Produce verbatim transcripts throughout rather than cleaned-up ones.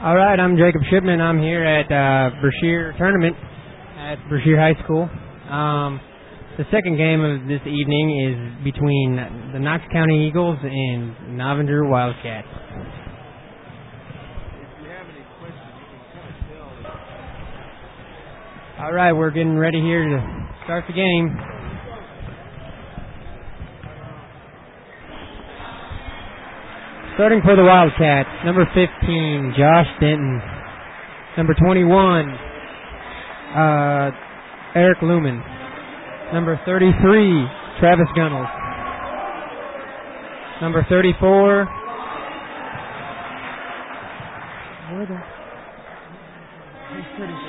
All right, I'm Jacob Shipman. I'm here at uh, Brashear Tournament at Brashear High School. Um, the second game of this evening is between the Knox County Eagles and Novinger Wildcats. If you have any questions, you can kind of tell. All right, we're getting ready here to start the game. Starting for the Wildcats, number fifteen, Josh Denton. Number twenty-one, uh, Eric Lumen. Number thirty-three, Travis Gunnels. Number thirty-four, where the, who's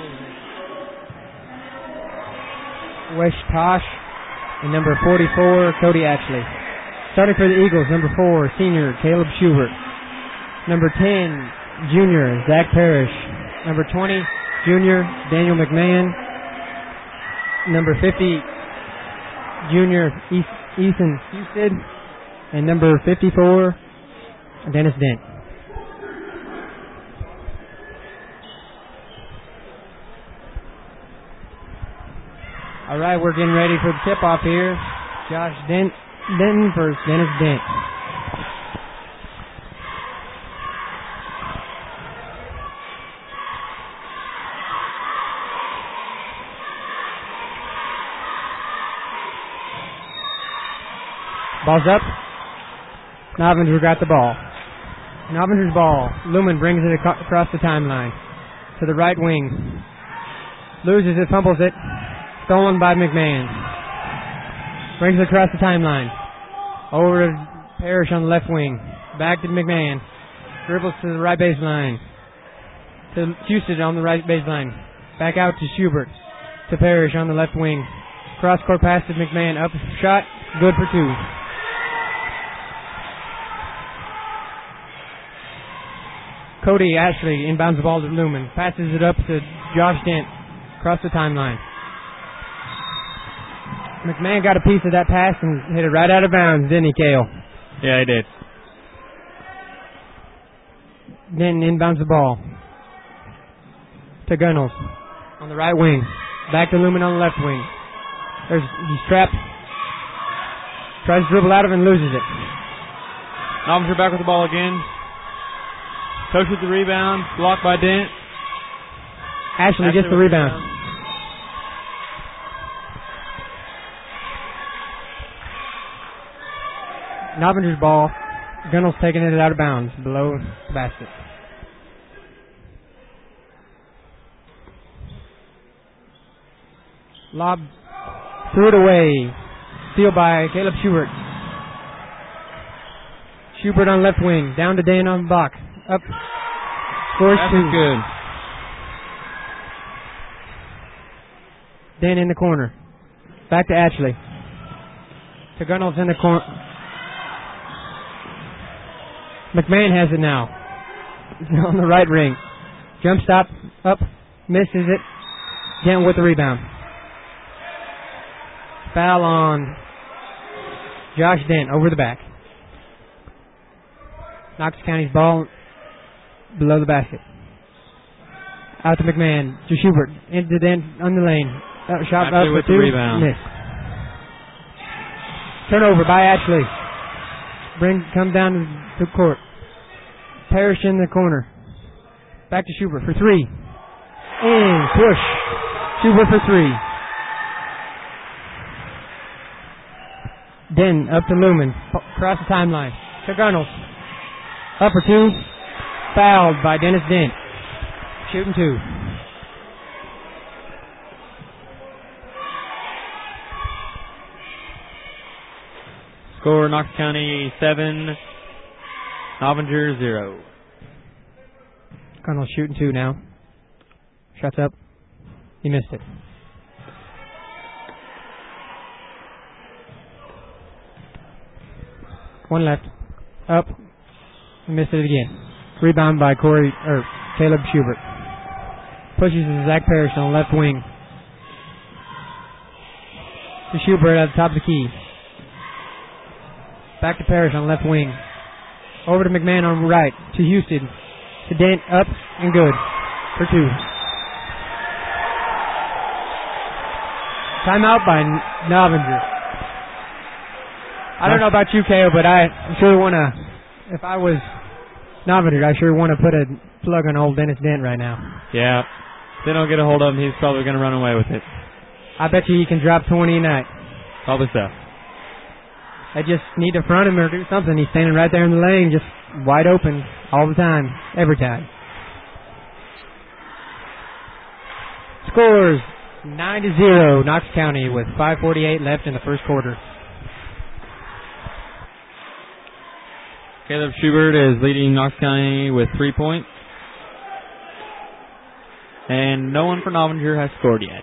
thirty-four? Wesh Tosh. And number forty-four, Cody Ashley. Starting for the Eagles, number four, senior, Caleb Schubert. Number ten, junior, Zach Parrish. Number twenty, junior, Daniel McMahon. Number fifty, junior, Ethan Husted. And number fifty-four, Dennis Dent. All right, we're getting ready for the tip-off here. Josh Dent. Denton versus Dennis Dent. Ball's up. Novinger got the ball. Novinger's ball. Lumen brings it ac- across the timeline to the right wing. Loses it, fumbles it. Stolen by McMahon. Brings it across the timeline. Over to Parrish on the left wing. Back to McMahon. Dribbles to the right baseline. To Houston on the right baseline. Back out to Schubert. To Parrish on the left wing. Cross court pass to McMahon. Up shot. Good for two. Cody Ashley inbounds the ball to Lumen. Passes it up to Josh Dent. Across the timeline. McMahon got a piece of that pass and hit it right out of bounds, didn't he, Cale? Yeah, he did. Then inbounds the ball to Gunnels on the right wing. Back to Lumen on the left wing. There's he's trapped. Tries to dribble out of it and loses it. Novinger back with the ball again. Coach with the rebound. Blocked by Dent. Ashley, Ashley gets the rebound. rebound. Novinger's ball. Gunnels taking it out of bounds below the basket. Lob. Threw it away. Steal by Caleb Schubert. Schubert on left wing. Down to Dan on the block. Up. Scores That's two. good. Dan in the corner. Back to Ashley. To Gunnels in the corner. McMahon has it now. On the right ring. Jump stop. Up. Misses it. Dent with the rebound. Foul on Josh Dent over the back. Knox County's ball below the basket. Out to McMahon. To Schubert. Into Dent on the lane. Uh, shot Ashley up with for the two. rebound. Miss. Turnover by Ashley. Bring come down to the court. Parrish in the corner. Back to Schubert for three. In. Push. Schubert for three. Then up to Lumen. Across the timeline. To Gunnels. Up for two. Fouled by Dennis Dent. Shooting two. Score Knox County seven, Novinger zero. Gunnels shooting two now. Shots up. He missed it. One left. Up. He missed it again. Rebound by Corey or Caleb Schubert. Pushes to Zach Parrish on the left wing. To Schubert at the top of the key. Back to Parrish on left wing. Over to McMahon on right. To Houston. to Dent, up and good for two. Timeout by Novinger. I don't know about you, K O, but I sure want to, if I was Novinger, I sure want to put a plug on old Dennis Dent right now. Yeah. If they don't get a hold of him, he's probably going to run away with it. I bet you he can drop twenty a night. Probably so. They just need to front him or do something. He's standing right there in the lane, just wide open all the time, every time. Scores nine to zero, Knox County with five forty-eight left in the first quarter. Caleb Schubert is leading Knox County with three points. And no one for Novinger has scored yet.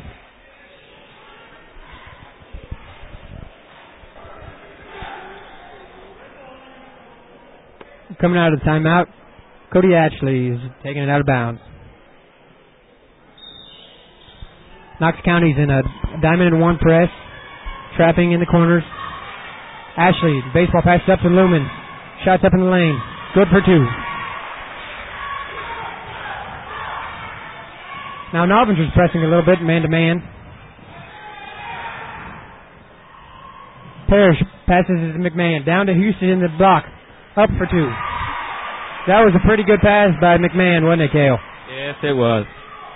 Coming out of the timeout, Cody Ashley is taking it out of bounds. Knox County's in a diamond and one press, trapping in the corners. Ashley, baseball passes up to Lumen. Shots up in the lane. Good for two. Now Novinger's pressing a little bit, man-to-man. Parrish passes it to McMahon. Down to Houston in the block. Up for two. That was a pretty good pass by McMahon, wasn't it, Cale? Yes, it was.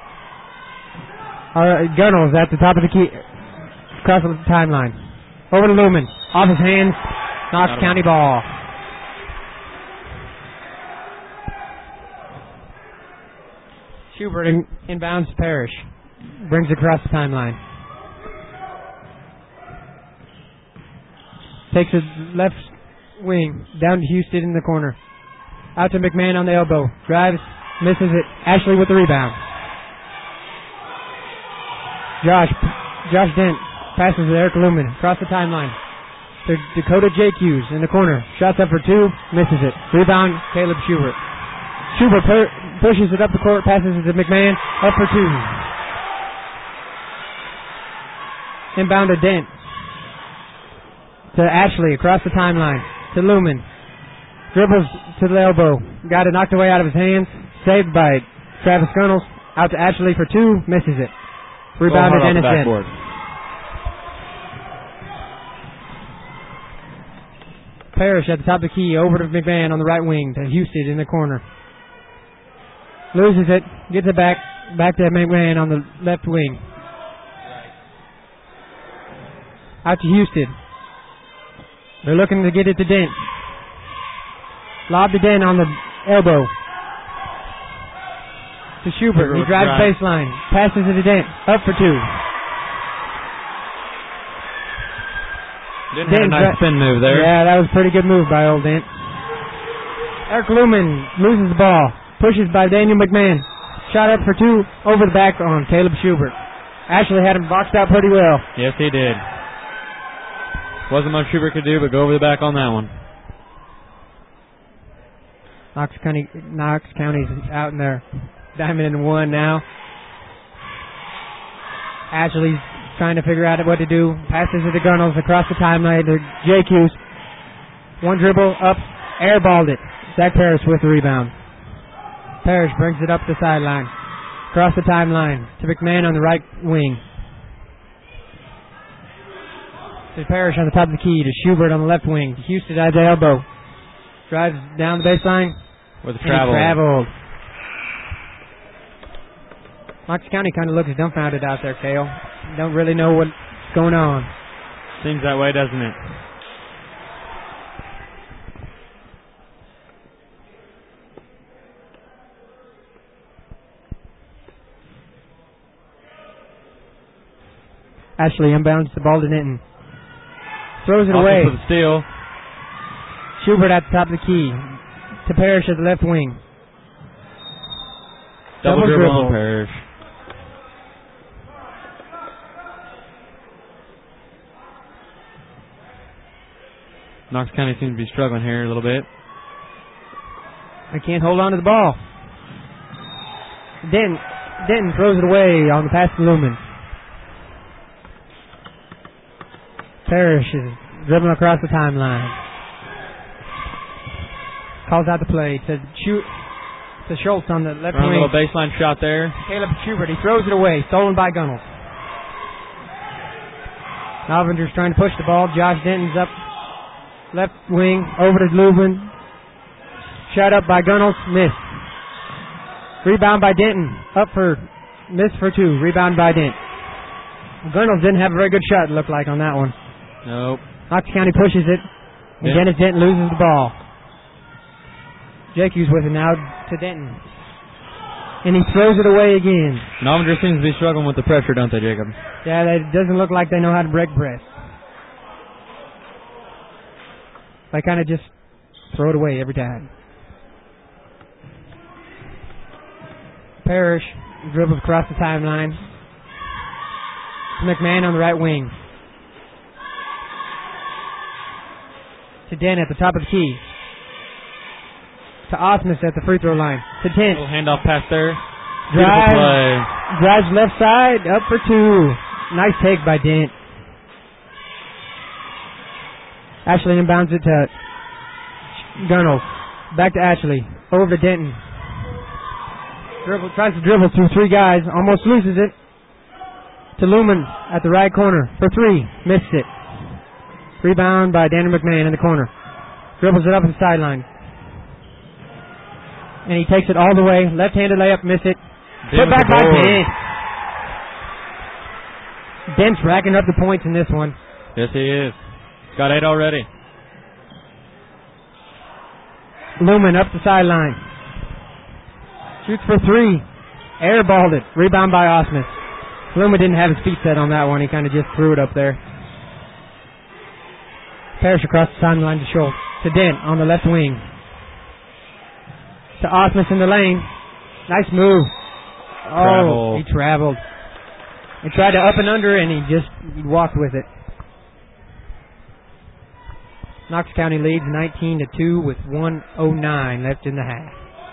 All right, Gunnels at the top of the key, across the timeline. Over to Lumen. Off his hands. Knox Not County ball. Schubert in, inbounds to Parrish. Brings it across the timeline. Takes it left wing. Down to Houston in the corner. Out to McMahon on the elbow. Drives. Misses it. Ashley with the rebound. Josh. Josh Dent passes to Eric Lumen. Across the timeline. To Dakota J Q's in the corner. Shots up for two. Misses it. Rebound. Caleb Schubert. Schubert per- pushes it up the court. Passes it to McMahon. Up for two. Inbound to Dent. To Ashley across the timeline. To Lumen. Dribbles to the elbow. Got it knocked away out of his hands. Saved by Travis Gunnels. Out to Ashley for two. Misses it. Rebound to Dennis Dent. Parrish at the top of the key. Over to McMahon on the right wing. To Houston in the corner. Loses it. Gets it back. Back to McMahon on the left wing. Out to Houston. They're looking to get it to Dent. Lob to Dent on the elbow. To Schubert. He drives baseline. Passes it to Dent. Up for two. Didn't have a nice spin move there. Yeah, that was a pretty good move by old Dent. Eric Lumen loses the ball. Pushes by Daniel McMahon. Shot up for two. Over the back on Caleb Schubert. Ashley had him boxed out pretty well. Yes, he did. Wasn't much Schubert could do, but go over the back on that one. Knox County, Knox County's out in their diamond and one now. Ashley's trying to figure out what to do. Passes it to Gunnels across the timeline to J Q's. One dribble up, airballed it. Zach Parrish with the rebound. Parrish brings it up the sideline. Across the timeline to McMahon on the right wing. To Parrish on the top of the key. To Schubert on the left wing. To Houston at the elbow. Drives down the baseline. With a travel. traveled. Knox County kind of looks dumbfounded out there, Cale. Don't really know what's going on. Seems that way, doesn't it? Ashley inbounds the ball to Ninton. Throws it Off away. For the steal. Schubert at the top of the key. To Parrish at the left wing. Double, Double dribble, dribble. on Parrish. Knox County seems to be struggling here a little bit. They can't hold on to the ball. Denton, Denton throws it away on the pass to Lumen. Parrish is dribbling across the timeline. Calls out the play to shoot To Schultz on the left Run wing. a little baseline shot there. Caleb Schubert, he throws it away. Stolen by Gunnels. Novinger's trying to push the ball. Josh Denton's up left wing. Over to Lubin. Shot up by Gunnels. Miss. Rebound by Denton. Up for miss for two. Rebound by Dent. Gunnels didn't have a very good shot, it looked like, on that one. Nope. Knox County pushes it. And Dennis Denton loses the ball. Jakes with it now to Denton. And he throws it away again. Novinger seems to be struggling with the pressure, don't they, Jacob? Yeah, it doesn't look like they know how to break press. They kind of just throw it away every time. Parrish dribbles across the timeline. McMahon on the right wing. To Dent at the top of the key. To Osmus at the free throw line. To Dent. Little handoff pass there. Drive, play. drives left side, up for two. Nice take by Dent. Ashley inbounds it to Gunnels. Back to Ashley. Over to Denton. Dribble, tries to dribble through three guys. Almost loses it. To Lumen at the right corner for three. Missed it. Rebound by Danny McMahon in the corner. Dribbles it up the sideline. And he takes it all the way. Left-handed layup, miss it. Put back by Dent. Dent's racking up the points in this one. Yes, he is. Got eight already. Lumen up the sideline. Shoots for three. Airballed it. Rebound by Osmus. Lumen didn't have his feet set on that one. He kind of just threw it up there. Parrish across the sideline to Schultz. To Dent on the left wing. To Osmus in the lane. Nice move. Oh, Travel. he traveled. He tried to up and under, and he just he walked with it. Knox County leads nineteen to two with one oh nine left in the half.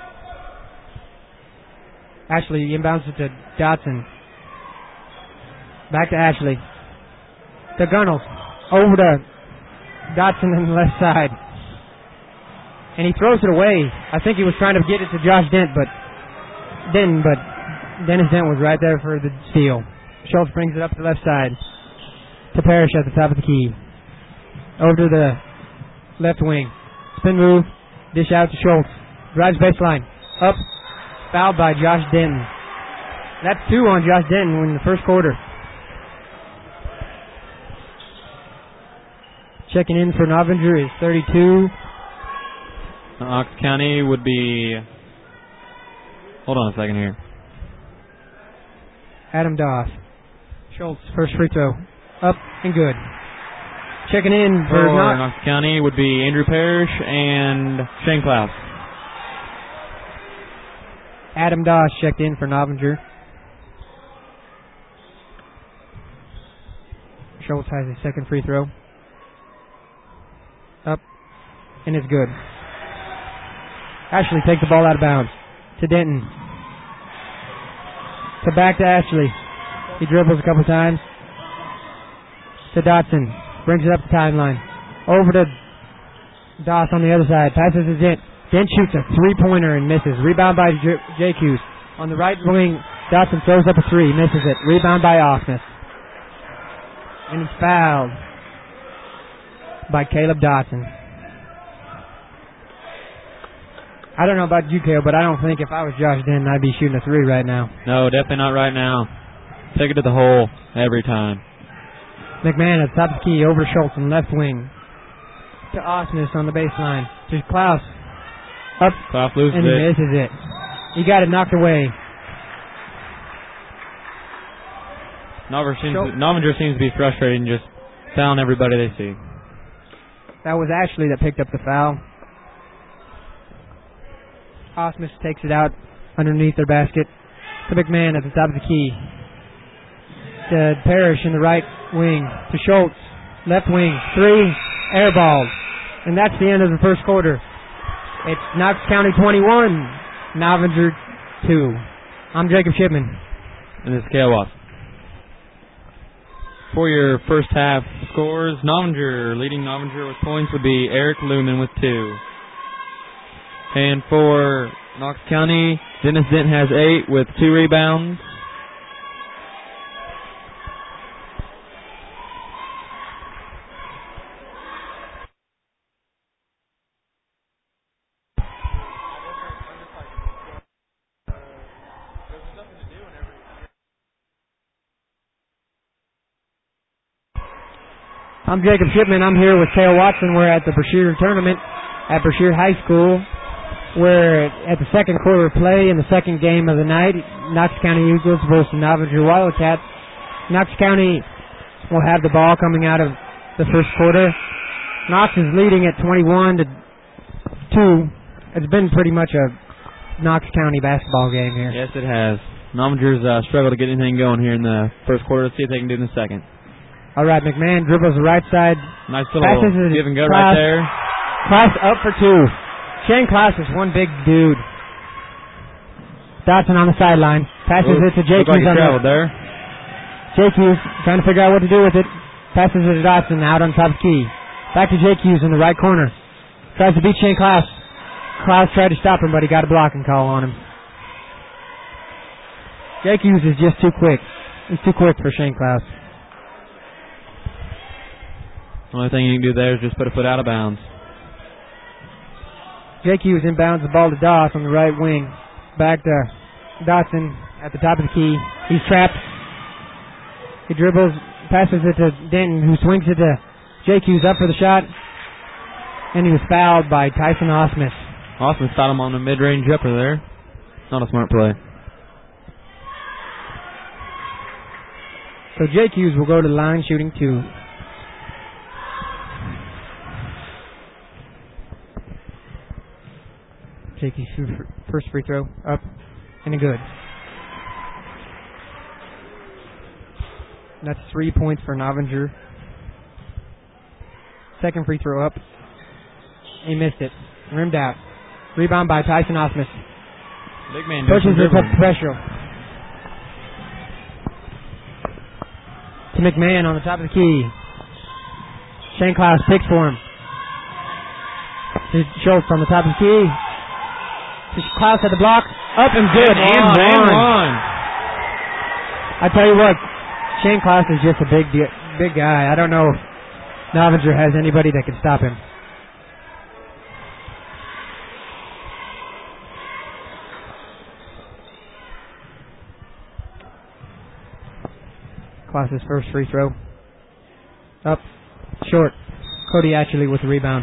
Ashley inbounds it to Dotson. Back to Ashley. To Gunnels. Over to Dotson on the left side. And he throws it away. I think he was trying to get it to Josh Dent, but didn't. But Dennis Dent was right there for the steal. Schultz brings it up to the left side. To Parrish at the top of the key. Over to the left wing. Spin move. Dish out to Schultz. Drives baseline. Up. Fouled by Josh Denton. That's two on Josh Denton in the first quarter. Checking in for Novinger is thirty-two. Knox County would be... Hold on a second here. Adam Doss. Schultz, first free throw. Up and good. Checking in for, For Knox. Knox County would be Andrew Parrish and Shane Klaus. Adam Doss checked in for Novinger. Schultz has his second free throw. Up and it's good. Ashley takes the ball out of bounds. To Denton. To back to Ashley. He dribbles a couple times. To Dotson. Brings it up the timeline. Over to Doss on the other side. Passes to Dent. Dent shoots a three-pointer and misses. Rebound by J- J-Q's. On the right wing, Dotson throws up a three. Misses it. Rebound by Osmus. And he's fouled by Caleb Dotson. I don't know about you, Caleb, but I don't think if I was Josh Denton, I'd be shooting a three right now. No, definitely not right now. Take it to the hole every time. McMahon at the top of the key, over to Schultz on the left wing. To Osmus on the baseline. To Klaus. Up. Klaus loses and he it. misses it. He got it knocked away. Novinger seems, Schultz. Novinger seems to be frustrated and just fouling everybody they see. That was Ashley that picked up the foul. Osmus takes it out underneath their basket. To McMahon at the top of the key. To Parrish in the right wing. To Schultz. Left wing. Three. Airballed. And that's the end of the first quarter. It's Knox County twenty-one. Novinger two. I'm Jacob Shipman. And this is Kale Watts. For your first half scores, Novinger, leading Novinger with points would be Eric Lumen with two. And for Knox County, Dennis Dent has eight with two rebounds. I'm Jacob Shipman. I'm here with Cale Watson. We're at the Brashear tournament at Brashear High School. We're at the second quarter of play in the second game of the night. Knox County Eagles versus Novinger Wildcats. Knox County will have the ball coming out of the first quarter. Knox is leading at twenty-one to two. It's been pretty much a Knox County basketball game here. Yes, it has. Novingers uh, struggle to get anything going here in the first quarter. Let's see if they can do it in the second. All right, McMahon dribbles the right side. Nice little give and go right there. Klaus up for two. Shane Klaus is one big dude. Dotson on the sideline. Passes Ooh, it to Jake like Hughes. On there. Jake Hughes trying to figure out what to do with it. Passes it to Dotson out on top of the key. Back to Jake Hughes in the right corner. Tries to beat Shane Klaus. Klaus tried to stop him, but he got a blocking call on him. Jake Hughes is just too quick. He's too quick for Shane Klaus. The only thing you can do there is just put a foot out of bounds. Jake Hughes inbounds the ball to Doss on the right wing. Back to Dotson at the top of the key. He's trapped. He dribbles, passes it to Denton, who swings it to Jake Hughes up for the shot. And he was fouled by Tyson Osmus. Osmus got him on the mid-range jumper there. Not a smart play. So Jake Hughes will go to the line shooting two. Jake Hughes shoots first free throw up and a good. That's three points for Novinger. Second free throw up. He missed it. Rimmed out. Rebound by Tyson Osmus. Big man pushes it up special. To McMahon on the top of the key. Shane Klaus picks for him. To Schultz on the top of the key. To Klaus at the block. Up and good. And, and one. one. I tell you what, Shane Klaus is just a big big guy. I don't know if Novinger has anybody that can stop him. Klaus's first free throw. Up. Short. Cody Ashley with the rebound.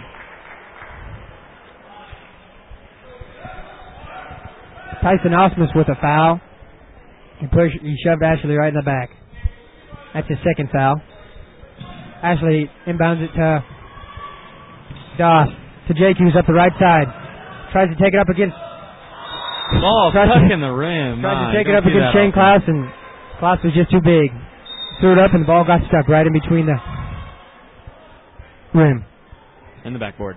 Tyson Osmus with a foul. He pushed, he shoved Ashley right in the back. That's his second foul. Ashley inbounds it to Doss. To Jake Hughes up the right side. Tries to take it up against... Ball stuck in the rim. Tries to take it up against Shane Klaus, and Klaus was just too big. Threw it up, and the ball got stuck right in between the rim. And the backboard.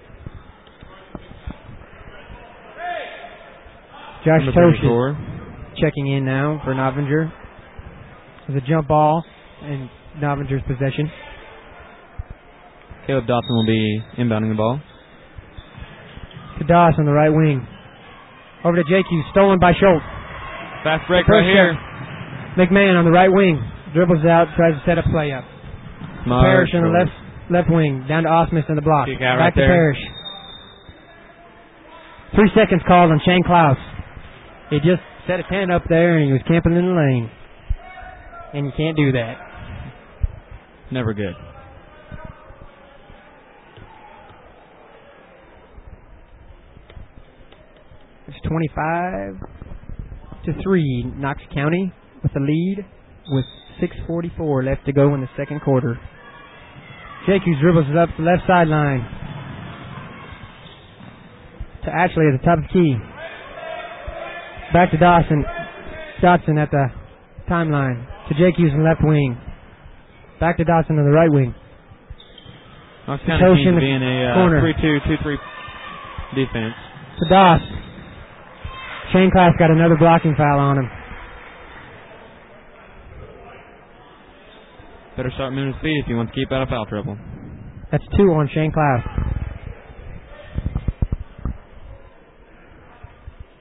Josh Toshi checking in now for Novinger. There's a jump ball in Novinger's possession. Caleb Dawson will be inbounding the ball. To Doss on the right wing. Over to Jake Hughes, stolen by Schultz. Fast break right here. McMahon on the right wing. Dribbles out, tries to set a play up. Parrish on the left left wing. Down to Osmus on the block. Back right to there. Parrish. Three seconds called on Shane Klaus. He just set a ten up there and he was camping in the lane. And you can't do that. Never good. It's twenty-five to three. Knox County with the lead with six forty-four left to go in the second quarter. Jake Hughes dribbles it up the left sideline. To Ashley at the top of the key. Back to Dawson. Dotson at the timeline. To Jake Hughes in the left wing. Back to Dawson on the right wing. Knox County seems to be in a three two, two three defense. To Doss. Shane Klaus got another blocking foul on him. Better start moving his feet if you want to keep out of foul trouble. That's two on Shane Klaus.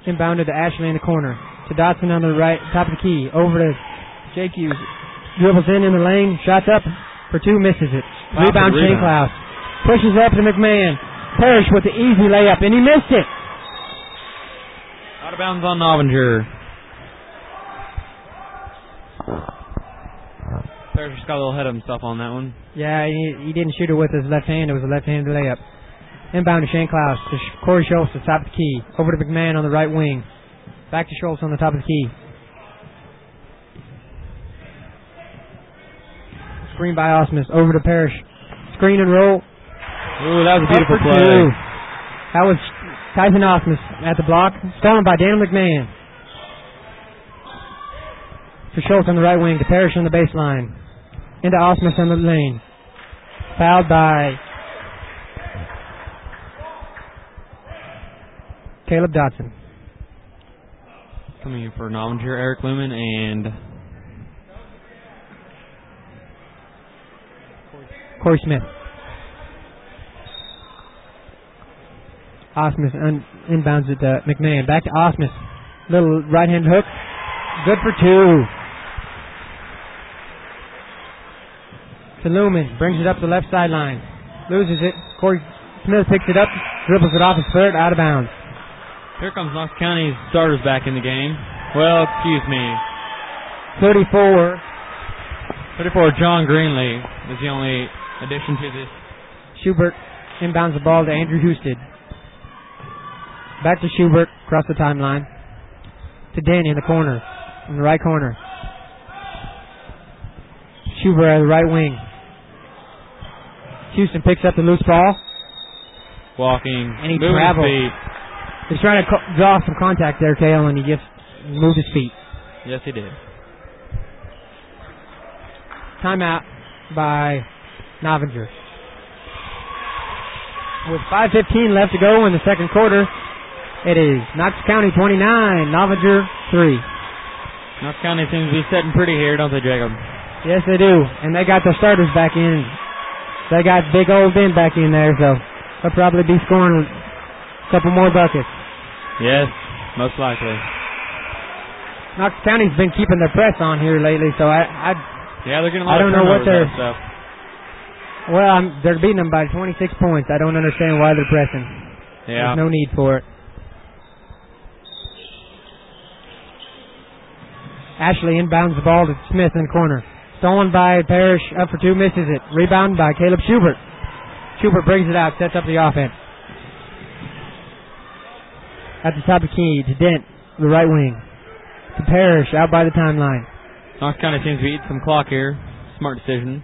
Inbounded to Ashley in the corner. To Dotson on the right, top of the key. Over to Jake Hughes. Dribbles in in the lane. Shots up for two. Misses it. Wow, Rebound Shane rebound. Klaus. Pushes up to McMahon. Parrish with the easy layup, and he missed it. Out of bounds on Novinger. Parrish just got a little ahead of himself on that one. Yeah, he, he didn't shoot it with his left hand. It was a left-handed layup. Inbound to Shane Klaus. To Corey Schultz at the top of the key. Over to McMahon on the right wing. Back to Schultz on the top of the key. Screen by Osmus. Over to Parrish. Screen and roll. Ooh, that was a beautiful Up for play. two. That was Tyson Osmus at the block. Stolen by Daniel McMahon. To Schultz on the right wing. To Parrish on the baseline. Into Osmus on the lane. Fouled by Caleb Dotson. Coming in for Novinger, Eric Lumen, and Corey Smith. Osmus un- inbounds it to McMahon. Back to Osmus. Little right-hand hook. Good for two. To Lumen. Brings it up the left sideline. Loses it. Corey Smith picks it up. Dribbles it off his foot. Out of bounds. here comes Knox County's starters back in the game. Well, excuse me. thirty-four. thirty-four, John Greenlee is the only addition to this. Schubert inbounds the ball to Andrew Husted. Back to Schubert, across the timeline. To Danny in the corner, in the right corner. Schubert at the right wing. Houston picks up the loose ball. Walking, And he moving traveled. his feet. He's trying to co- draw some contact there, Kale, and he just moved his feet. Yes, he did. Timeout by Novinger. With five fifteen left to go in the second quarter, it is Knox County twenty-nine, Novinger three. Knox County seems to be sitting pretty here, don't they, Jacob? Yes, they do. And they got their starters back in. They got big old Ben back in there, so they'll probably be scoring a couple more buckets. Yes, most likely. Knox County's been keeping their press on here lately, so I, I Yeah, they're getting a I lot don't of know what turnovers they're- and stuff. well, I'm, they're beating them by twenty-six points. I don't understand why they're pressing. Yeah. There's no need for it. Ashley inbounds the ball to Smith in the corner. Stolen by Parrish, up for two, misses it. Rebound by Caleb Schubert. Schubert brings it out, sets up the offense. At the top of the key to Dent, the right wing. To Parrish, out by the timeline. Knox County seems to be eating some clock here. Smart decision.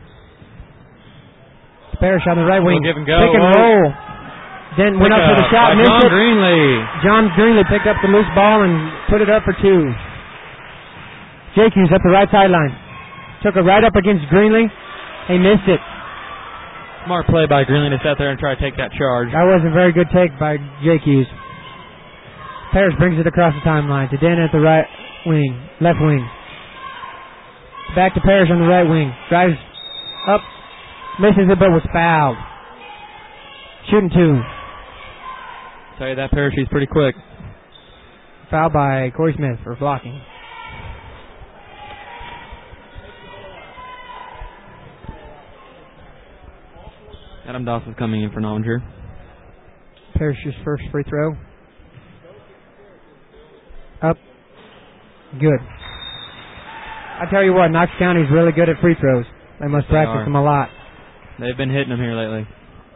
To Parrish on the right wing. We'll give and go. Pick and Oh. roll. Dent went Pick up for the up shot, by missed John it. Greenlee. John Greenlee picked up the loose ball and put it up for two. Jake Hughes up the right sideline. Took it right up against Greenlee. He missed it. Smart play by Greenlee to sit there and try to take that charge. That was a very good take by Jake Hughes. Parrish brings it across the timeline to Dan at the right wing, left wing. Back to Parrish on the right wing. Drives up, misses it, but was fouled. Shooting two. Tell you that Parrish is pretty quick. Foul by Corey Smith for blocking. Adam Doss is coming in for Novinger. Parrish's first free throw. Up. Good. I tell you what, Knox County's really good at free throws. They must Yes, they practice are. them a lot. They've been hitting them here lately.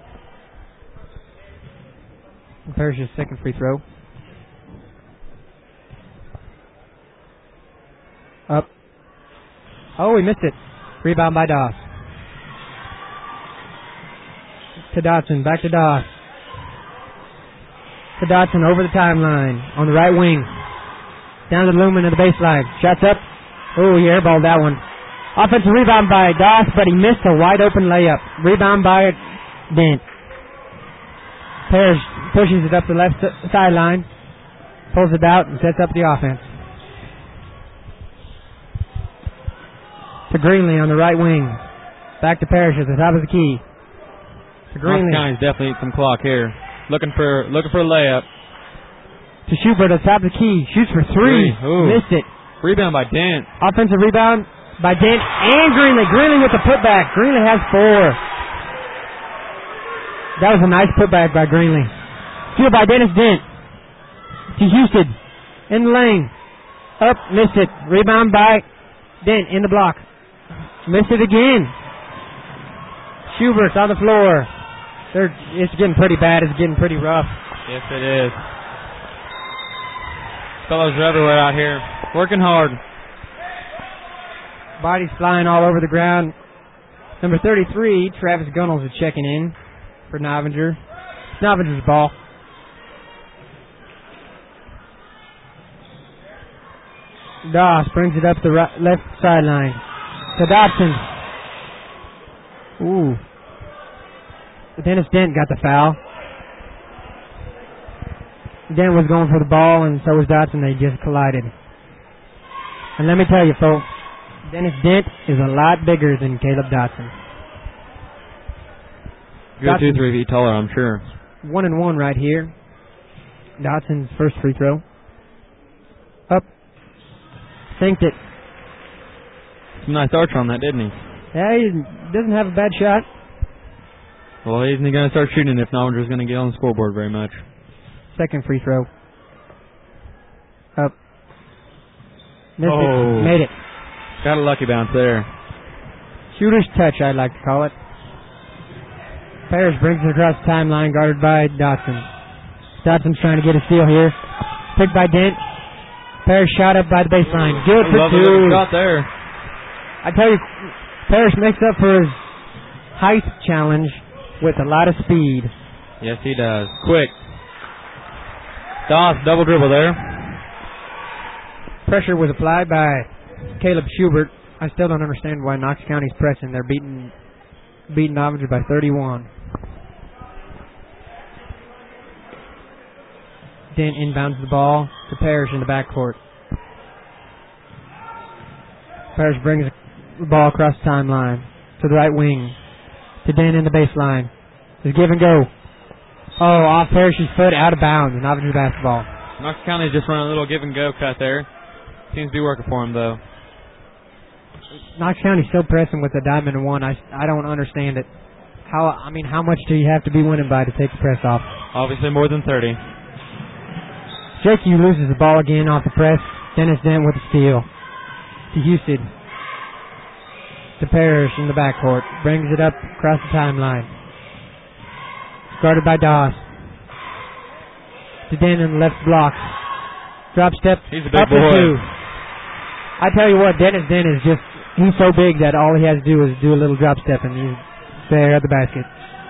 Parrish's second free throw. Up. Oh, he missed it. Rebound by Doss. To Dotson. Back to Doss. To Dotson over the timeline. On the right wing. Down to the Lumen of the baseline. Shots up. Oh, he airballed that one. Offensive rebound by Doss, but he missed a wide open layup. Rebound by Dent. Parrish pushes it up the left s- sideline. Pulls it out and sets up the offense. To Greenlee on the right wing. Back to Parrish at the top of the key. To Knox Greenlee. County's definitely eating some clock here. Looking for looking for a layup. To Schubert at the top of the key. Shoots for three. Three. Missed it. Rebound by Dent. Offensive rebound by Dent and Greenlee. Greenlee with the putback. Greenlee has four. That was a nice putback by Greenlee. Steal by Dennis Dent. To Houston. In the lane. Up. Missed it. Rebound by Dent in the block. Missed it again. Schubert's on the floor. They're, it's getting pretty bad. It's getting pretty rough. Yes, it is. Fellows are everywhere out here. Working hard. Bodies flying all over the ground. Number thirty-three, Travis Gunnels is checking in for Novinger. It's Novinger's ball. Doss brings it up the right, left sideline to Dotson. Ooh. Dennis Dent got the foul. Dent was going for the ball, and so was Dotson. They just collided. And let me tell you, folks, Dennis Dent is a lot bigger than Caleb Dotson. Good two, three feet taller, I'm sure. One and one right here. Dotson's first free throw. Up. Sinked it. Some nice arch on that, didn't he? Yeah, he doesn't have a bad shot. Well, he isn't going to start shooting if Novinger's going to get on the scoreboard very much. Second free throw. Up. Missed Oh. it. Made it. Got a lucky bounce there. Shooter's touch, I'd like to call it. Parrish brings it across the timeline, guarded by Dotson. Dotson's trying to get a steal here. Picked by Dent. Parrish shot up by the baseline. Good for Lovely two. shot there. I tell you, Parrish makes up for his height challenge with a lot of speed. Yes, he does. Quick. Doss, double dribble there. Pressure was applied by Caleb Schubert. I still don't understand why Knox County's pressing. They're beating beating Novinger by thirty-one. Dent inbounds the ball to Parrish in the backcourt. Parrish brings the ball across the timeline to the right wing. To Dent in the baseline. It's give and go. Oh, off Parrish's foot, out of bounds. Novinger basketball. Knox County just running a little give and go cut there. Seems to be working for him, though. Knox County's still pressing with the diamond and one. I, I don't understand it. How I mean, how much do you have to be winning by to take the press off? Obviously more than thirty. J Q loses the ball again off the press. Dennis Dent with the steal. To Houston. To Parrish in the backcourt. Brings it up across the timeline. Guarded by Doss. To Dent in the left block. Drop step. He's a big up boy. and two. I tell you what, Dennis Dent is just, he's so big that all he has to do is do a little drop step and he's there at the basket.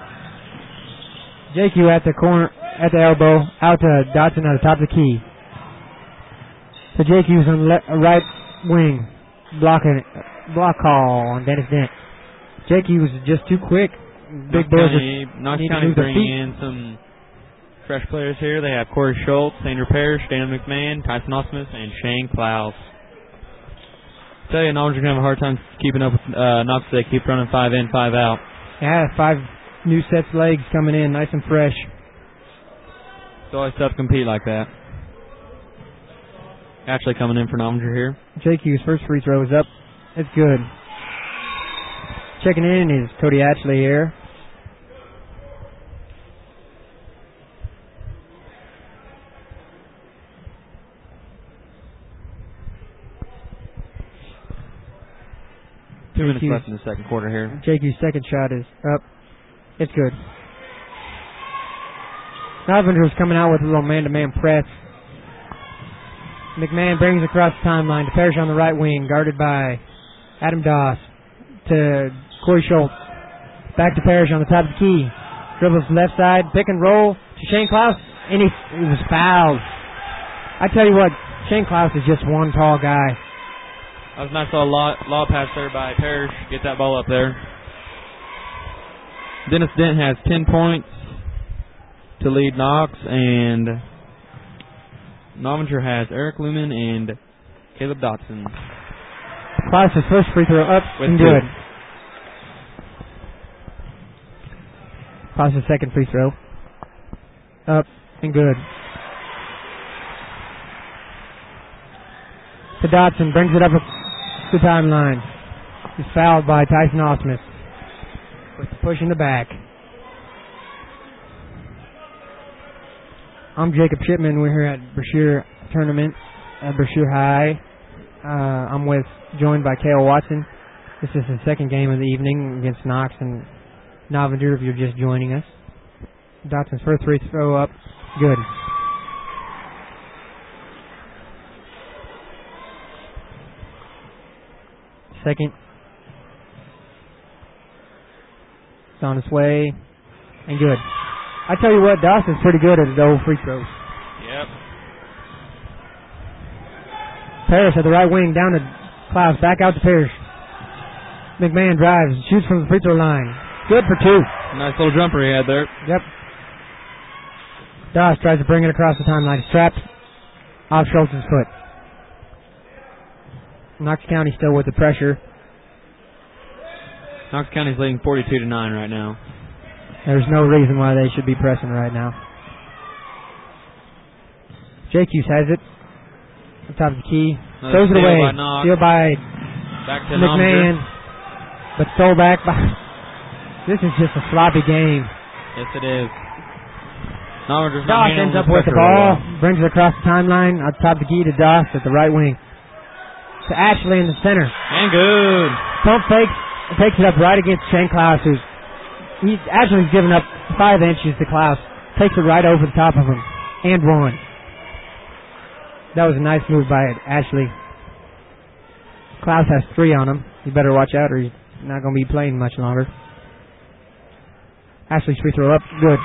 J Q at the corner, at the elbow, out to Dotson at the top of the key. So J Q's on the le- right wing, blocking, block call on Dennis Dent. J Q was just too quick. Big boys County, Knox need to County move their bringing feet. in some fresh players here. They have Corey Schultz, Andrew Parrish, Daniel McMahon, Tyson Osmus, and Shane Klaus. I tell you, Novinger's going to have a hard time keeping up with uh, Knox. They keep running five in, five out. Yeah, five new sets of legs coming in, nice and fresh. It's always tough to compete like that. Ashley coming in for Novinger here. J Q's first free throw is up. It's good. Checking in is Cody Ashley here. Two minutes J Q's left in the second quarter here. J Q's second shot is up. It's good. Novinger's coming out with a little man-to-man press. McMahon brings across the timeline to Parrish on the right wing, guarded by Adam Doss. To Corey Schultz. Back to Parrish on the top of the key. Dribbles left side, pick and roll to Shane Klaus, and he, he was fouled. I tell you what, Shane Klaus is just one tall guy. That was a nice little law, law pass there by Parrish. Get that ball up there. Dennis Dent has ten points to lead Knox, and Novinger has Eric Lumen and Caleb Dotson. Klaus' first free throw up With and two. good. Klaus' second free throw up and good. to Dotson. Brings it up the timeline. He's fouled by Tyson Osmus with the push in the back. I'm Jacob Shipman. We're here at Brashear Tournament at Brashear High. Uh, I'm with joined by Cale Watson. This is the second game of the evening against Knox and Novinger if you're just joining us. Dotson's first free throw up. Good. Second. It's on its way. And good. I tell you what, Dawson's pretty good at his old free throws. Yep. Parrish at the right wing, down to Klaus, back out to Parrish. McMahon drives, shoots from the free throw line. Good for two. Nice little jumper he had there. Yep. Doss tries to bring it across the timeline. Strapped off Schultz's foot. Knox County still with the pressure. Knox County's leading forty-two to nine right now. There's no reason why they should be pressing right now. J Q's has it. On top of the key. Another Throws it away. By Knox. Steal by Back to McMahon. Novinger. But stole back by... This is just a sloppy game. Yes, it is. Novinger's Doss ends up with the ball. Brings it across the timeline. On top of the key to Doss at the right wing. To Ashley in the center. And good. Pump fakes. Takes it up right against Shane Klaus, who's... He's Ashley's given up five inches to Klaus. Takes it right over the top of him. And one. That was a nice move by Ashley. Klaus has three on him. You better watch out or he's not going to be playing much longer. Ashley's free throw up. Good.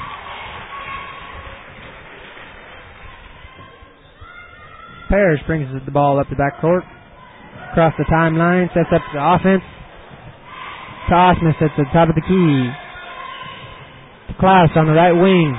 Parrish brings the ball up the backcourt. Across the timeline. Sets up the offense. To Osmus at the top of the key. To Klaus on the right wing.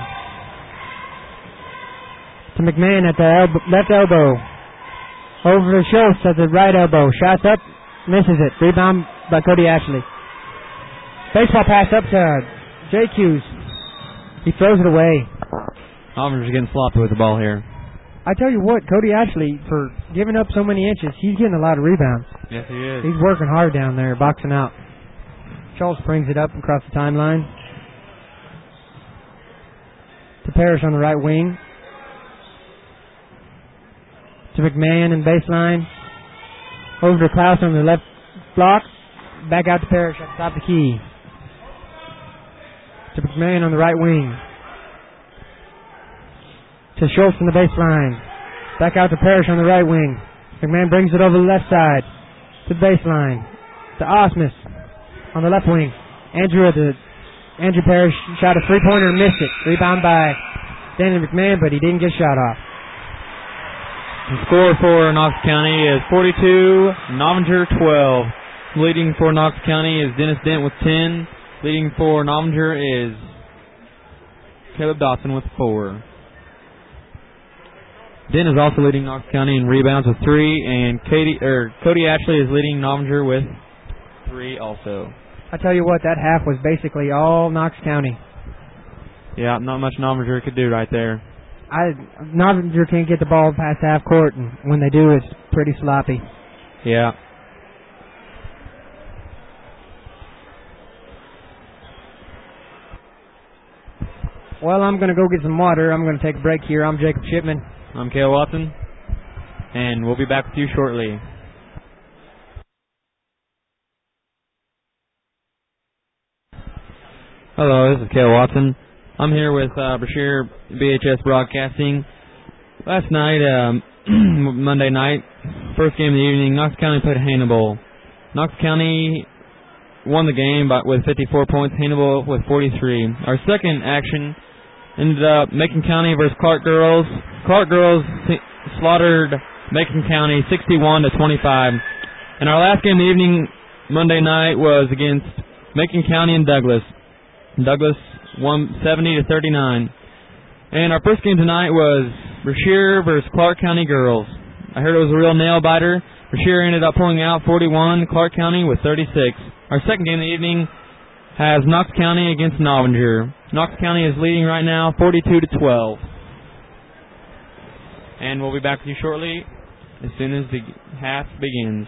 To McMahon at the elbow, left elbow. Over to Schultz at the right elbow. Shots up. Misses it. Rebound by Cody Ashley. Baseball pass up to J Q's. He throws it away. Novinger's getting sloppy with the ball here. I tell you what, Cody Ashley, for giving up so many inches, he's getting a lot of rebounds. Yes, he is. He's working hard down there, boxing out. Schultz brings it up across the timeline. To Parrish on the right wing. To McMahon in baseline. Over to Klaus on the left block. Back out to Parrish at the top of the key. To McMahon on the right wing. To Schultz on the baseline. Back out to Parrish on the right wing. McMahon brings it over the left side. To the baseline. To Osmus on the left wing. Andrew at the Andrew Parrish shot a three-pointer and missed it. Rebound by Danny McMahon, but he didn't get shot off. The score for Knox County is forty-two, Novinger twelve. Leading for Knox County is Dennis Dent with ten. Leading for Novinger is Caleb Dotson with four. Dent is also leading Knox County in rebounds with three, and Katie or Cody Ashley is leading Novinger with three also. I tell you what, that half was basically all Knox County. Yeah, not much Novinger could do right there. I Novinger can't get the ball past half court, and when they do, it's pretty sloppy. Yeah. Well, I'm going to go get some water. I'm going to take a break here. I'm Jacob Shipman. I'm Cale Watson, and we'll be back with you shortly. Hello, this is Cale Watson. I'm here with uh, Brashear B H S Broadcasting. Last night, um, Monday night, first game of the evening, Knox County played Hannibal. Knox County won the game by, with fifty-four points, Hannibal with forty-three. Our second action ended up Macon County versus Clark Girls. Clark Girls slaughtered Macon County sixty-one to twenty-five. And our last game of the evening, Monday night, was against Macon County and Douglas. Douglas won seventy to thirty-nine. And our first game tonight was Brashear versus Clark County Girls. I heard it was a real nail biter. Brashear ended up pulling out forty-one, Clark County with thirty-six. Our second game of the evening has Knox County against Novinger. Knox County is leading right now forty-two to twelve. And we'll be back with you shortly as soon as the half begins.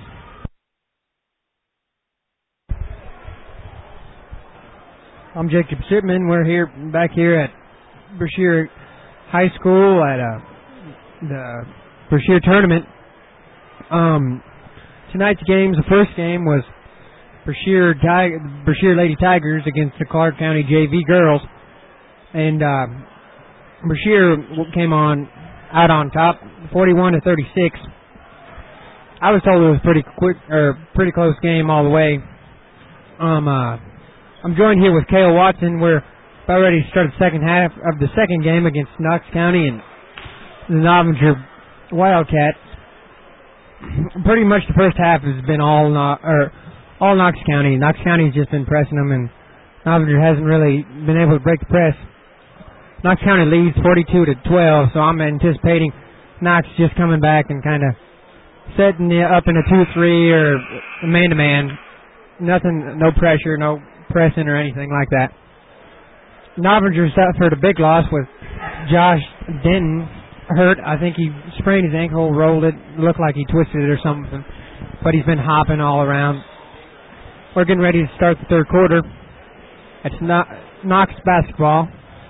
I'm Jacob Shipman. We're here back here at Brashear High School at uh, the Brashear tournament. Um, tonight's games, the first game was Brashear, Tig- Brashear Lady Tigers against the Clark County J V girls, and uh, Brashear came on out on top, forty-one to thirty-six. I was told it was pretty quick or pretty close game all the way. Um. Uh, I'm joined here with Cale Watson. We're about ready to start the second half of the second game against Knox County and the Novinger Wildcats. Pretty much the first half has been all no, or all Knox County. Knox County's just been pressing them, and Novinger hasn't really been able to break the press. Knox County leads forty-two to twelve, so I'm anticipating Knox just coming back and kind of setting you up in a two three or man-to-man. Nothing, no pressure, no pressing or anything like that. Novinger suffered a big loss with Josh Denton hurt. I think he sprained his ankle, rolled it, looked like he twisted it or something, but he's been hopping all around. We're getting ready to start the third quarter. It's not Knox basketball.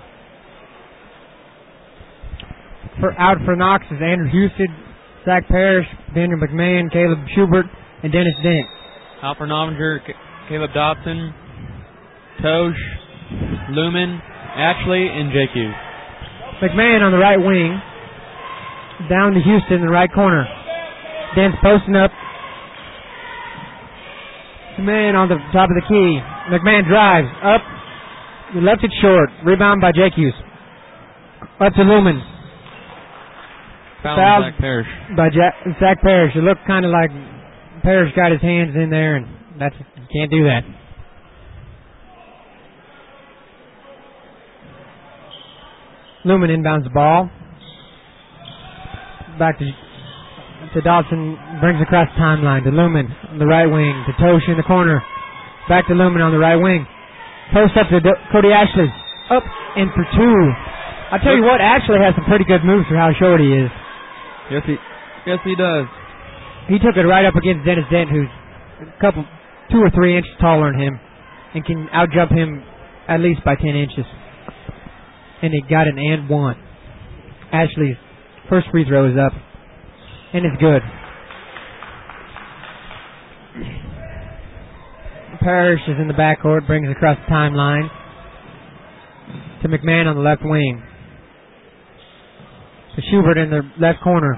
For out for Knox is Andrew Houston, Zach Parrish, Daniel McMahon, Caleb Schubert, and Dennis Dent. Out for Novinger, C- Caleb Dobson, Tosh, Lumen, Ashley, and J Q. McMahon on the right wing. Down to Houston in the right corner. Dent's posting up. McMahon on the top of the key. McMahon drives up. He left it short. Rebound by J Q's. Up to Lumen. Foul Fouled Zach Parrish. By Jack, Zach Parrish. It looked kind of like Parrish got his hands in there, and that's you can't do that. Lumen inbounds the ball. Back to to Dodson. Brings across the timeline to Lumen on the right wing. To Tosh in the corner. Back to Lumen on the right wing. Post up to D- Cody Ashley. Up and for two. I tell you what, Ashley has some pretty good moves for how short he is. Yes, he, yes, he does. He took it right up against Dennis Dent, who's a couple, two or three inches taller than him, and can outjump him at least by ten inches. And he got an and one. Ashley's first free throw is up, and it's good. Parrish is in the backcourt, brings it across the timeline to McMahon on the left wing. To Schubert in the left corner.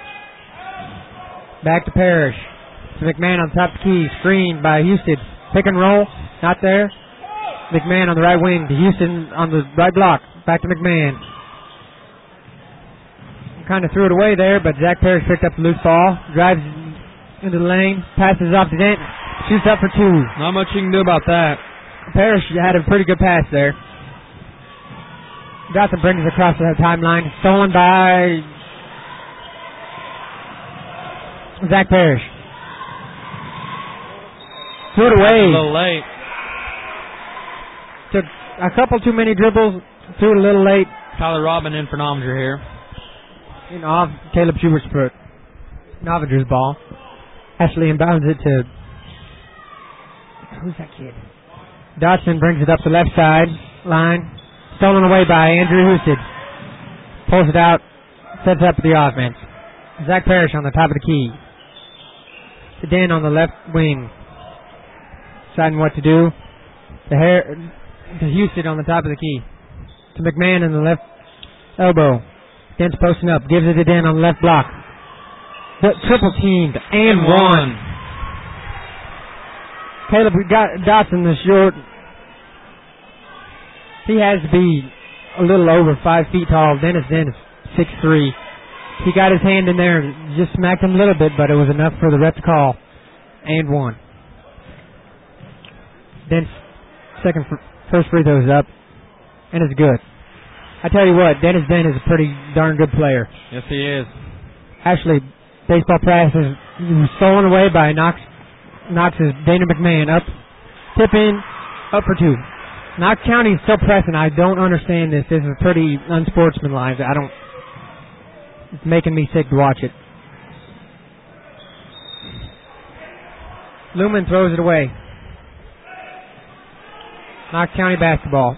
Back to Parrish. To McMahon on top of the key. Screened by Houston. Pick and roll. Not there. McMahon on the right wing. To Houston on the right block. Back to McMahon. Kind of threw it away there, but Zach Parrish picked up the loose ball. Drives into the lane. Passes off to Dent. Shoots up for two. Not much you can do about that. Parrish had a pretty good pass there. Dotson brings it across the timeline. Stolen by Zach Parrish. Threw it away. A little late. Took a couple too many dribbles. Threw it a little late. Tyler Robin in for Novinger here. You know, off Caleb Schubert's foot. Novinger's ball. Ashley inbounds it to... Who's that kid? Dotson brings it up the left side line. Stolen away by Andrew Houston. Pulls it out. Sets up the offense. Zach Parrish on the top of the key. To Dan on the left wing. Deciding what to do. To, Her- to Houston on the top of the key. To McMahon in the left elbow. Dan's posting up. Gives it to Dan on the left block. The triple teamed. And, and one. one. Caleb we got Dotson the short. He has to be a little over five feet tall. Dennis Dennis, six three. He got his hand in there and just smacked him a little bit, but it was enough for the ref to call. And one. Dennis, second, fr- first free throw is up, and it's good. I tell you what, Dennis Dent is a pretty darn good player. Yes, he is. Actually, baseball practice was stolen away by Knox. Knox's Dana McMahon up, tip in, up for two. Knox County is still pressing. I don't understand this. This is pretty unsportsmanlike. I don't. It's making me sick to watch it. Lumen throws it away. Knox County basketball.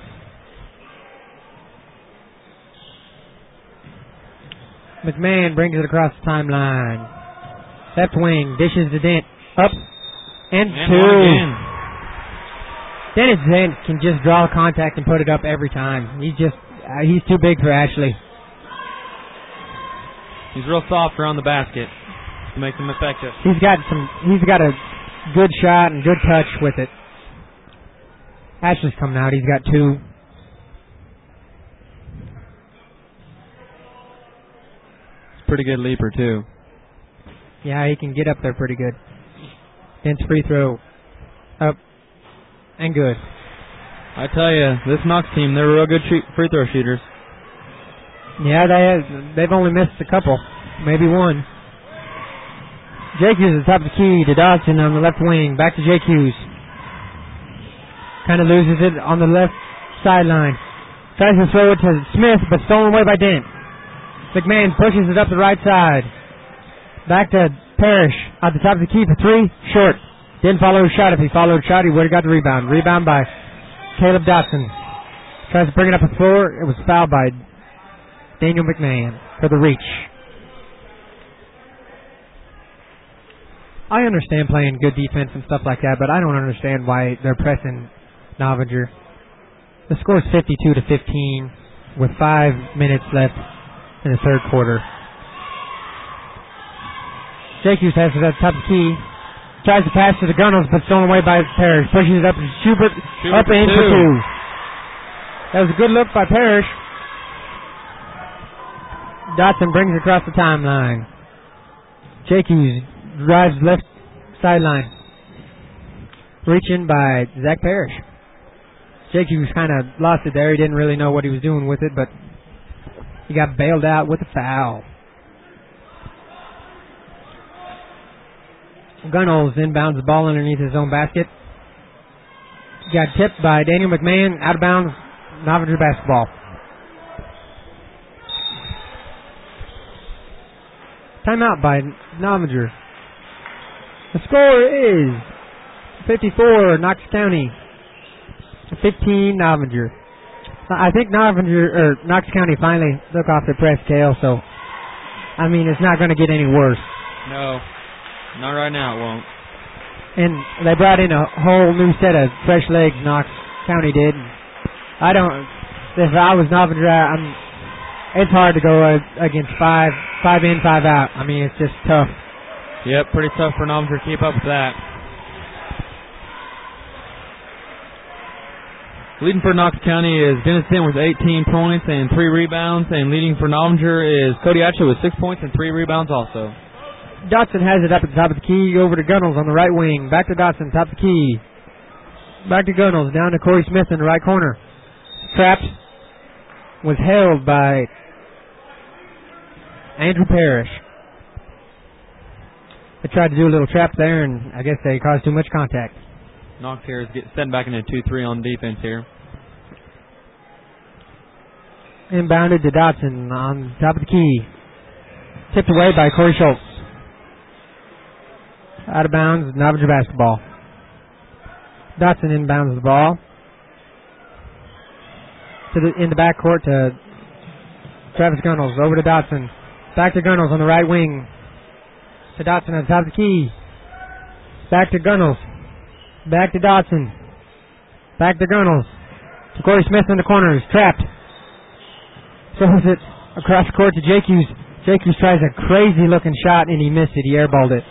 McMahon brings it across the timeline. Left wing, dishes to Dent. Up and, And two. one again. Dennis Dent can just draw contact and put it up every time. He's just, uh, he's too big for Ashley. He's real soft around the basket to make him effective. He's got some, he's got a good shot and good touch with it. Ashley's coming out. He's got two. Pretty good leaper, too. Yeah, he can get up there pretty good. Dent's free throw. Up. And good. I tell you, this Knox team, they're real good shoot, free throw shooters. Yeah, they have, they've only missed a couple. Maybe one. Jake Hughes at the top of the key to Dodson on the left wing. Back to Jake Hughes. Kind of loses it on the left sideline. Tries to throw it to Smith, but stolen away by Dent. McMahon pushes it up the right side. Back to Parrish at the top of the key for three. Short. Didn't follow his shot. If he followed his shot, he would have got the rebound. Rebound by Caleb Dotson. Tries to bring it up the floor. It was fouled by Daniel McMahon for the reach. I understand playing good defense and stuff like that, but I don't understand why they're pressing Novinger. The score is fifty-two to fifteen with five minutes left in the third quarter. Jake Hughes has it at the top of the key. Tries to pass to the Gunnels, but stolen away by Parrish. Pushes it up to Schubert. Schubert Up in two. for two. That was a good look by Parrish. Dotson brings it across the timeline. Jake Hughes drives left sideline. Reaching by Zach Parrish. Jake Hughes kind of lost it there. He didn't really know what he was doing with it, but he got bailed out with a foul. Gunnels inbounds the ball underneath his own basket. Got tipped by Daniel McMahon. Out of bounds. Novinger basketball. Timeout by Novinger. The score is fifty-four Knox County. fifteen Novinger. I think Novinger or Knox County finally took off the press tail, so I mean it's not going to get any worse. No. Not right now, it won't. And they brought in a whole new set of fresh legs, Knox County did. I don't, if I was Novinger, I'm, it's hard to go uh, against five, five in, five out. I mean, it's just tough. Yep, pretty tough for Novinger to keep up with that. Leading for Knox County is Dennis Dent with eighteen points and three rebounds, and leading for Novinger is Cody Atcher with six points and three rebounds also. Dotson has it up at the top of the key, over to Gunnels on the right wing. Back to Dotson, top of the key. Back to Gunnels, down to Corey Smith in the right corner. Trapped. Was held by Andrew Parrish. They tried to do a little trap there, and I guess they caused too much contact. Knox here is getting sent back into two three on defense here. Inbounded to Dotson on top of the key. Tipped away by Corey Schultz. Out of bounds, Novinger basketball. Dotson inbounds the ball. To the, in the backcourt to Travis Gunnels. Over to Dotson. Back to Gunnels on the right wing. To Dotson at the top of the key. Back to Gunnels. Back to Dotson. Back to Gunnels. To Corey Smith in the corner. He's trapped. Throws it across the court to Jake Hughes. Jake Hughes tries a crazy looking shot and he missed it. He airballed it.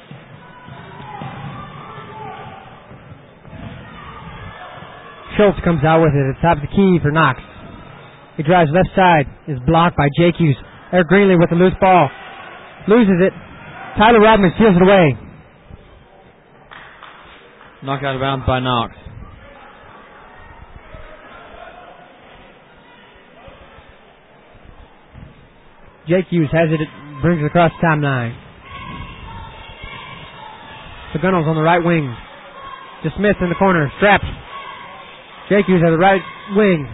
Schultz comes out with it at the top of the key for Knox. He drives left side. Is blocked by Jake Hughes. Eric Greenlee with the loose ball. Loses it. Tyler Rodman steals it away. Knocked out of bounds by Knox. Jake Hughes has it, brings it across the timeline. The Gunnels on the right wing. To Smith in the corner, strapped. Jake Hughes at the right wing.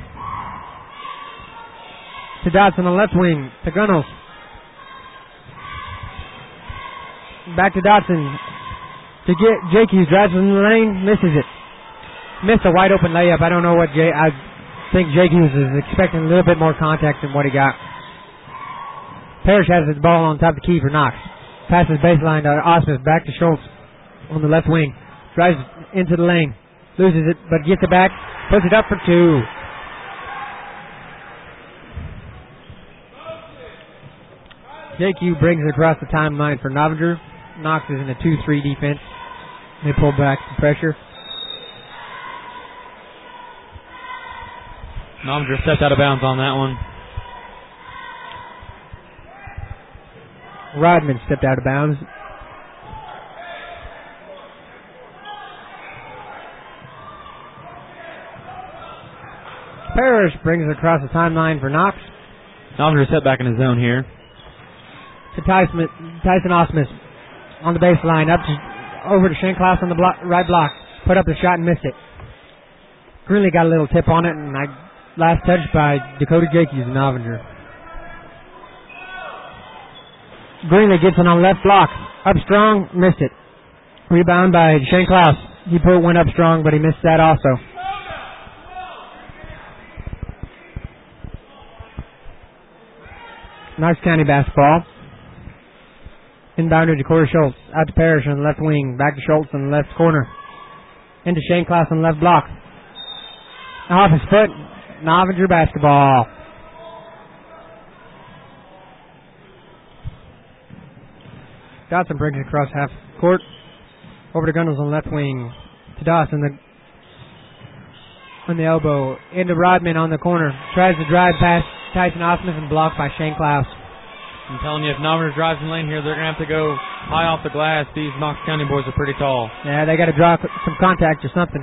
To Dotson on the left wing. To Gunnels. Back to Dotson. to get Jake Hughes, drives in the lane, misses it. Missed a wide open layup. I don't know what Jay. I think Jake Hughes is expecting a little bit more contact than what he got. Parrish has his ball on top of the key for Knox. Passes baseline to Osmus, back to Schultz on the left wing. Drives into the lane, loses it, but gets it back, puts it up for two. J Q brings it across the timeline for Novinger. Knox is in a two three defense. They pull back the pressure. Novinger stepped out of bounds on that one. Rodman stepped out of bounds. Parrish brings it across the timeline for Knox. Novinger stepped back in his zone here. To Tyson, Tyson Osmus on the baseline, up to, over to Shane Klaus on the block, right block. Put up the shot and missed it. Greenlee got a little tip on it, and I, last touch by Dakota Jakes and Novinger. Greenlee gets it on left block. Up strong, missed it. Rebound by Shane Klaus. He put one up strong, but he missed that also. Knox County basketball. Inbounder to Corey Schultz. Out to Parrish on the left wing. Back to Schultz on the left corner. Into Shane Klaus on the left block. Off his foot. Novinger basketball. Dotson brings it across half court. Over to Gunnels on the left wing. To Dawson the, on the elbow. Into Rodman on the corner. Tries to drive past Tyson Osmus and blocked by Shane Klaus. I'm telling you, if Novinger drives in lane here, they're going to have to go high off the glass. These Knox County boys are pretty tall. Yeah, they got to draw some contact or something.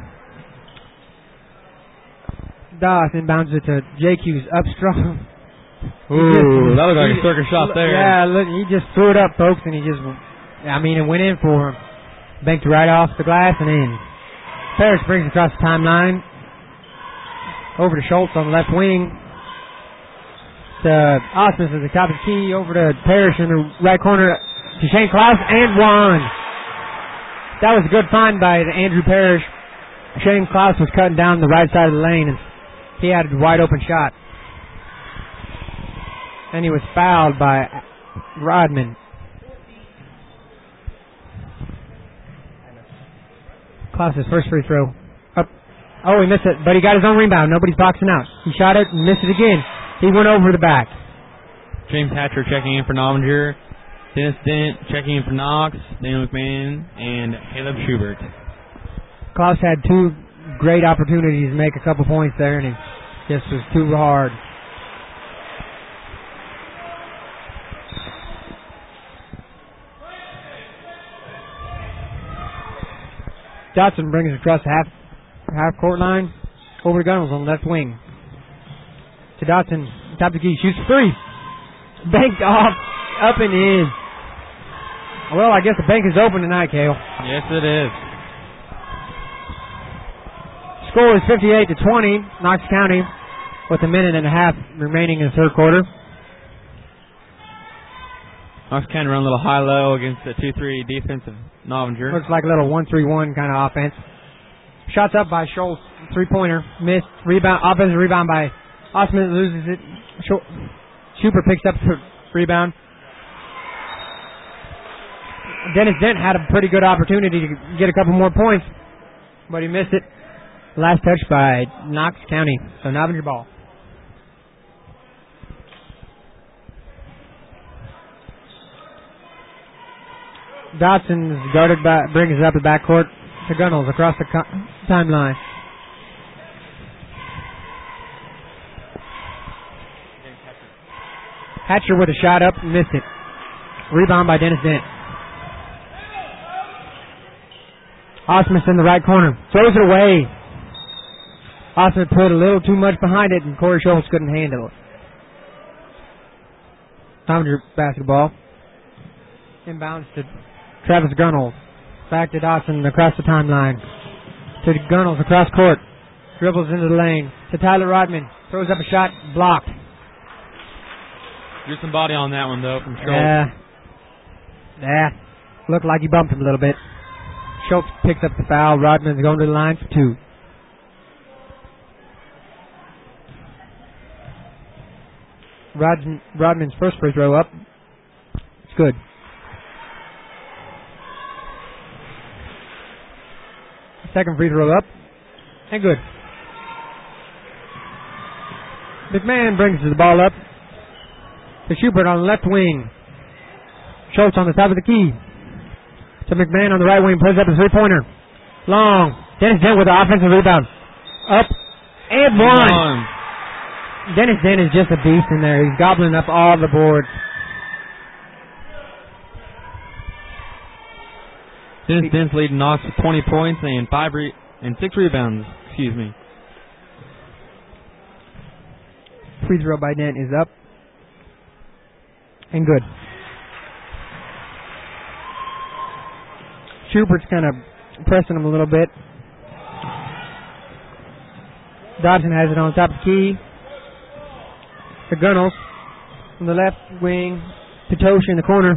Dawson bounces it to J Q's up strong. Ooh, just, that looked like a circus shot there. Yeah, look, he just threw it up, folks, and he just, I mean, it went in for him. Banked right off the glass and in. Parrish brings it across the timeline. Over to Schultz on the left wing. To Osmus at the top of the key. Over to Parrish in the right corner. To Shane Klaus and one. That was a good find by Andrew Parrish. Shane Klaus was cutting down the right side of the lane, and he had a wide open shot. And he was fouled by Rodman. Klaus's first free throw. Up. Oh, he missed it, but he got his own rebound. Nobody's boxing out. He shot it and missed it again. He went over the back. James Hatcher checking in for Novinger. Dennis Dent checking in for Knox. Daniel McMahon and Caleb Schubert. Klaus had two great opportunities to make a couple points there, and it just was too hard. Dotson brings it across the half, half court line. Over to Gunnels on the left wing. To Dotson, top of the key, shoots three. Banked off, up and in. Well, I guess the bank is open tonight, Cale. Yes, it is. Score is fifty-eight to twenty, Knox County, with a minute and a half remaining in the third quarter. Knox County run a little high-low against the two three defensive Novinger. Looks like a little one three one kind of offense. Shots up by Schultz, three-pointer, missed. Rebound, offensive rebound by Osman, loses it. Schubert picks up the rebound. Dennis Dent had a pretty good opportunity to get a couple more points, but he missed it. Last touch by Knox County. So Novinger ball. Dotson is guarded by, brings it up the backcourt to Gunnels across the co- timeline. Hatcher with a shot up, missed it. Rebound by Dennis Dent. Osmus in the right corner. Throws it away. Osmus put a little too much behind it, and Corey Schultz couldn't handle it. Novinger basketball. Inbounds to Travis Gunnels. Back to Dawson across the timeline. To Gunnels across court. Dribbles into the lane. To Tyler Rodman. Throws up a shot. Blocked. Drew some body on that one, though, from Schultz. Yeah. Yeah. Looked like he bumped him a little bit. Schultz picks up the foul. Rodman's going to the line for two. Rod, Rodman's first free throw up. It's good. Second free throw up. And good. McMahon brings the ball up to Schubert on the left wing. Schultz on the top of the key. To McMahon on the right wing. Plays up a three-pointer. Long. Dennis Dent with the offensive rebound. Up. And one. one. Dennis Dent is just a beast in there. He's gobbling up all the boards. Dennis Dent's leading Knox with twenty points and five re- and six rebounds. Excuse me. Free throw by Dent is up. And good. Schubert's kind of pressing him a little bit. Dobson has it on top of the key. The Gunnels on the left wing. Petosh in the corner.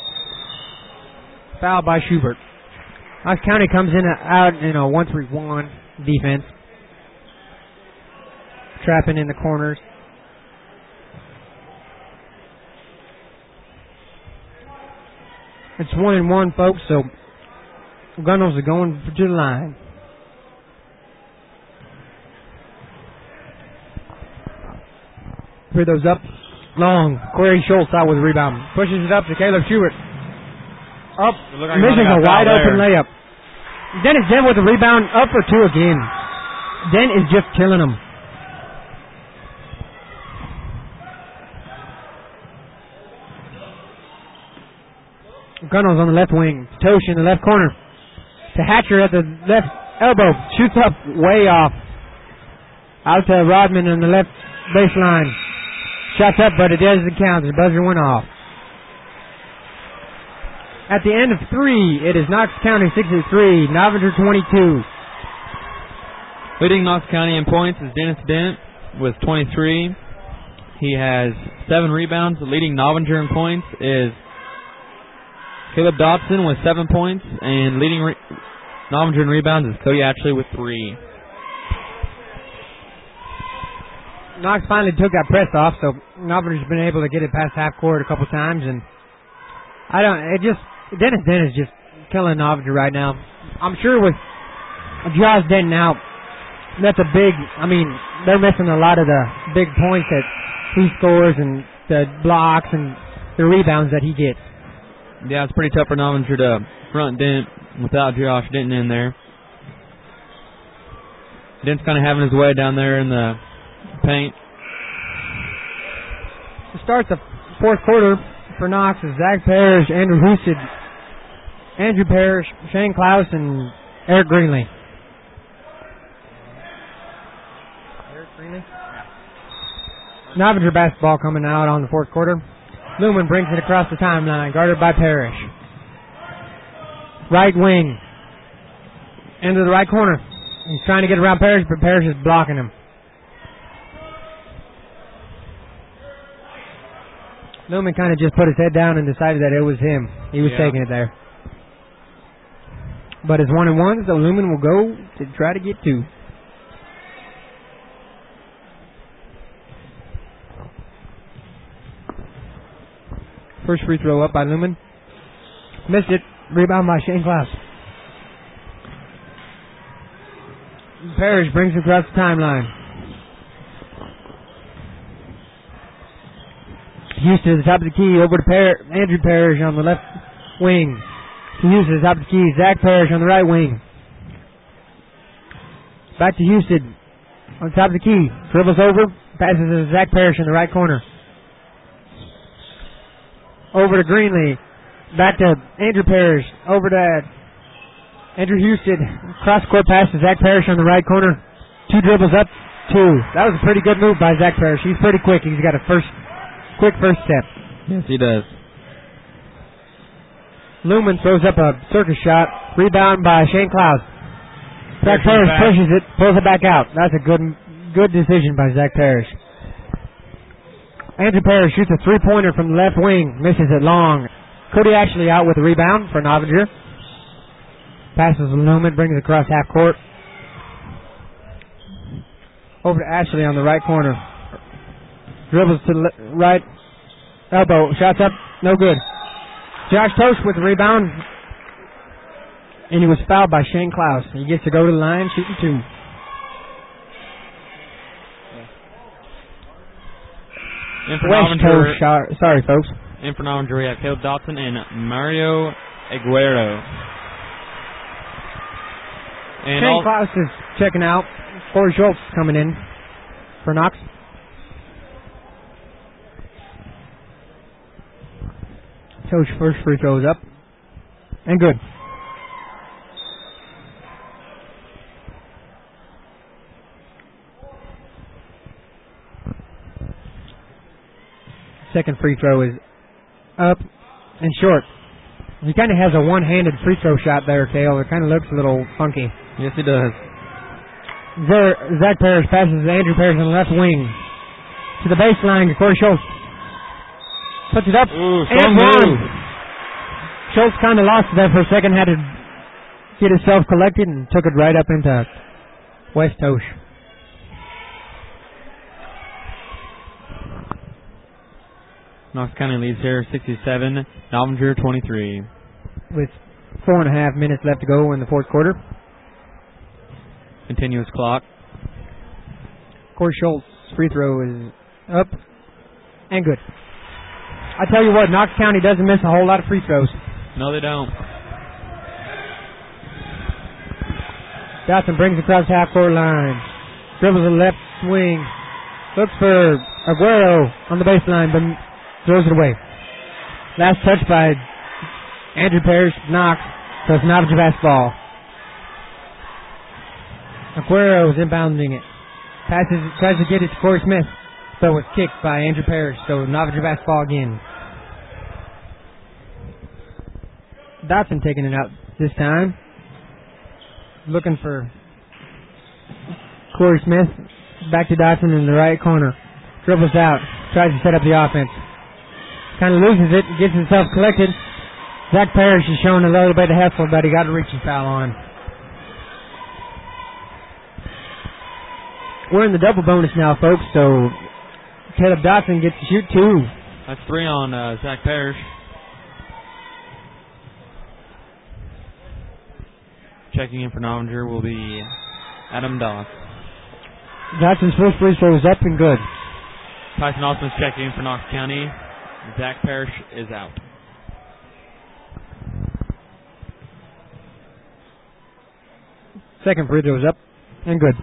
Foul by Schubert. Knox County comes in out in a one three one defense. Trapping in the corners. It's one and one, folks, so Gunnels are going to the line. Free those up. Long. Corey Schultz out with a rebound. Pushes it up to Caleb Schubert. Up. Like misses a wide open layup. Dennis Dent with the rebound. Up for two again. Dent is just killing him. Gunnels on the left wing. Tosh in the left corner. To Hatcher at the left elbow. Shoots up way off. Out to Rodman on the left baseline. Shots up, but it doesn't count. The buzzer went off. At the end of three, it is Knox County sixty-three, Novinger twenty-two. Leading Knox County in points is Dennis Dent with twenty-three. He has seven rebounds. Leading Novinger in points is Caleb Dodson with seven points, and leading re- Novinger in rebounds is Cody Ashley with three. Knox finally took that press off, so Novinger's been able to get it past half court a couple times, and I don't. It just Dennis Dent is just killing Novinger right now. I'm sure with Josh Denton out, that's a big. I mean, they're missing a lot of the big points that he scores and the blocks and the rebounds that he gets. Yeah, it's pretty tough for Novinger to front Dent without Josh Denton in there. Dent's kind of having his way down there in the paint. To start the fourth quarter for Knox is Zach Parrish, Andrew Husted, Andrew Parrish, Shane Klaus, and Eric Greenlee. Eric Greenlee? Novinger basketball coming out on the fourth quarter. Lumen brings it across the timeline, guarded by Parrish. Right wing. Into the right corner. He's trying to get around Parrish, but Parrish is blocking him. Lumen kind of just put his head down and decided that it was him. He was yeah. taking it there. But it's one and one, so Lumen will go to try to get two. First free throw up by Lumen. Missed it. Rebound by Shane Klaus. Parrish brings it across the timeline. Houston at the top of the key, over to Par- Andrew Parrish on the left wing. To Houston at the top of the key, Zach Parrish on the right wing. Back to Houston on the top of the key. Dribbles over, passes to Zach Parrish in the right corner. Over to Greenlee. Back to Andrew Parrish. Over to Andrew Houston. Cross court pass to Zach Parrish on the right corner. Two dribbles up, two. That was a pretty good move by Zach Parrish. He's pretty quick. He's got a first quick first step. Yes, he does. Lumen throws up a circus shot. Rebound by Shane Klaus. Zach Parrish pushes it, pulls it back out. That's a good good decision by Zach Parrish. Andrew Parrish shoots a three-pointer from the left wing. Misses it long. Cody Ashley out with a rebound for Novinger. Passes Lumen, brings it across half court. Over to Ashley on the right corner. Dribbles to the le- right elbow. Shots up. No good. Josh Tosh with the rebound. And he was fouled by Shane Klaus. He gets to go to the line, shooting two. In for West Novinger, Tosh shot. Sorry, folks. in for Novinger, we have Caleb Dotson and Mario Aguero. And Shane all, Klaus is checking out. Corey Schultz coming in for Knox. Tosh first free throw is up. And good. Second free throw is up and short. He kind of has a one-handed free throw shot there, Cale. It kind of looks a little funky. yes, he does. There, Zach Parrish passes to Andrew Parrish on the left wing. To the baseline to Corey Schultz. Puts it up. Ooh, and strong one. move. Schultz kind of lost it there for a second. Had to get himself collected and took it right up into West Tosh. Knox County leads here sixty-seven, Novinger twenty-three. With four and a half minutes left to go in the fourth quarter. Continuous clock. Corey Schultz free throw is up and good. I tell you what, Knox County doesn't miss a whole lot of free throws. No, they don't. Dotson brings across half court line. Dribbles the left wing. Looks for Aguero on the baseline, but throws it away. Last touch by Andrew Parrish, Knox, so it's Novinger basketball. Aguero is inbounding it. Passes, tries to get it to Corey Smith, so it's kicked by Andrew Parrish, so Novinger basketball again. Dotson taking it out this time. Looking for Corey Smith. Back to Dotson in the right corner. Dribbles out. Tries to set up the offense. Kind of loses it. Gets himself collected. Zach Parrish is showing a little bit of hustle, but he got a reaching foul on. We're in the double bonus now, folks, so Caleb Dotson gets to shoot two. That's three on uh, Zach Parrish. Checking in for Novinger will be Adam Doss. Dotson's first free throw is up and good. Tyson Osmond's checking in for Knox County. Zach Parrish is out. Second free throw is up and good.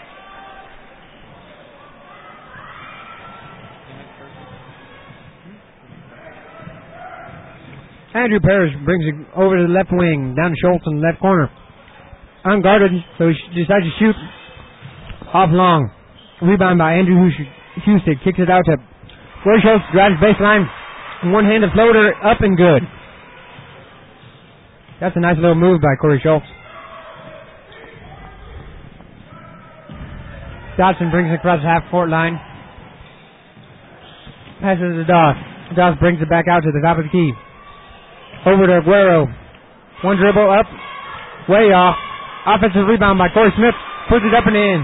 Andrew Parrish brings it over to the left wing, down to Schultz in the left corner. Unguarded, so he decides to shoot off long. Rebound by Andrew Husted. Kicks it out to Corey Schultz, drives baseline. One-handed floater, up and good. That's a nice little move by Corey Schultz. Dotson brings it across the half-court line. Passes to Doss. Doss brings it back out to the top of the key. Over to Aguero. One dribble up. Way off. Offensive rebound by Corey Smith. Puts it up and in.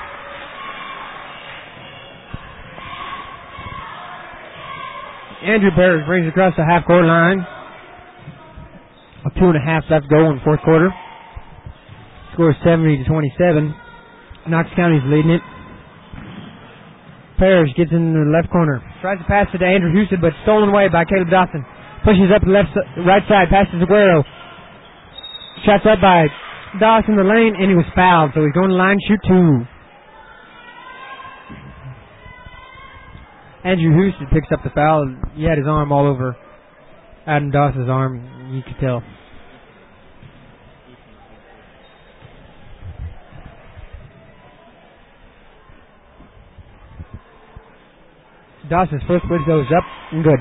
Andrew Parrish brings it across the half-court line. A two and a half left to go in the fourth quarter. Score seventy to twenty-seven. Knox County's leading it. Parrish gets in the left corner. Tries to pass it to Andrew Houston, but stolen away by Caleb Dotson. Pushes up the left, right side, passes to Aguero. Shots up by Dawson in the lane, and he was fouled, so he's going to line, shoot two. Andrew Houston picks up the foul. He had his arm all over Adam Dawson's arm, you could tell. Dawson's first free throw is up and good.